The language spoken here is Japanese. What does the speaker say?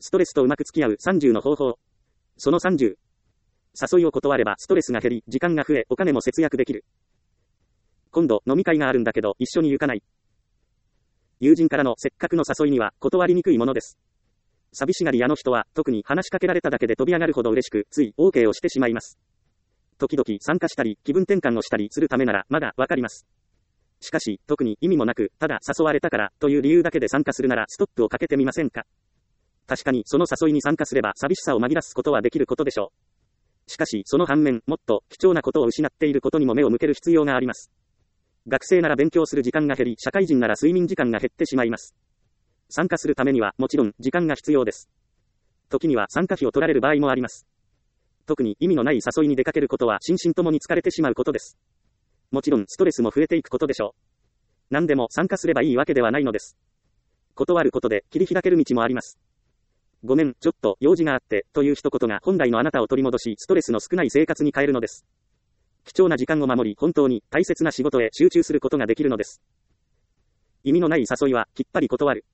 ストレスとうまく付き合う30の方法。その30。誘いを断ればストレスが減り、時間が増え、お金も節約できる。今度飲み会があるんだけど一緒に行かない。友人からのせっかくの誘いには断りにくいものです。寂しがり屋の人は特に話しかけられただけで飛び上がるほど嬉しく、つい OK をしてしまいます。時々参加したり気分転換をしたりするためならまだわかります。しかし特に意味もなく、ただ誘われたからという理由だけで参加するならストップをかけてみませんか。確かにその誘いに参加すれば寂しさを紛らすことはできることでしょう。しかしその反面、もっと貴重なことを失っていることにも目を向ける必要があります。学生なら勉強する時間が減り、社会人なら睡眠時間が減ってしまいます。参加するためにはもちろん時間が必要です。時には参加費を取られる場合もあります。特に意味のない誘いに出かけることは心身ともに疲れてしまうことです。もちろんストレスも増えていくことでしょう。何でも参加すればいいわけではないのです。断ることで切り開ける道もあります。ごめん、ちょっと用事があってという一言が本来のあなたを取り戻し、ストレスの少ない生活に変えるのです。貴重な時間を守り、本当に大切な仕事へ集中することができるのです。意味のない誘いはきっぱり断る。